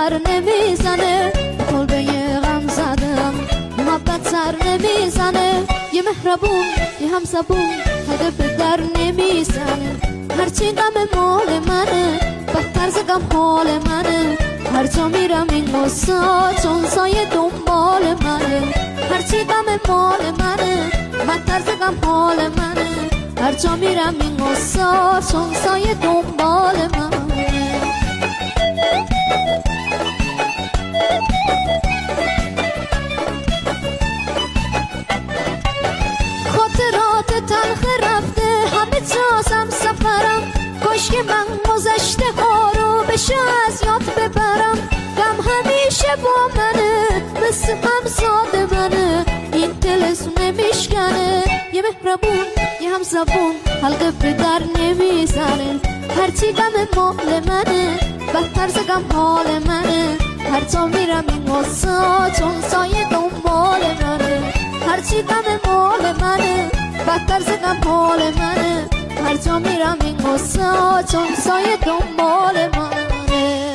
سر نمیزنه کلبه غم زدم محبت سر نمیزنه یه مهربون یه همزبون هدف در نمیزنه هرچی غم مال منه بدتر ز غم حال منه هر جا میرم این غصه چون سایه دنبال منه هرچی غم مال منه بدتر ز غم حال منه هر جا میرم این غصه چون سایه دنبال منه خاطرات تلخ رفته همه جازم سفرم کاش که من گذشته ها رو بشه از یاد ببرم غم همیشه با منه مثل همزاد منه این دلسو نمیشکنه یه مهربون یه همزبون حلقه به در نمیزنه هرچی غم مال منه بدتر ز غم حال منه هر جا میرم این غصه چون سایه دنبال منه هرچی غم مال منه بدتر ز غم حال منه هر جا میرم این غصه چون سایه دنبال منه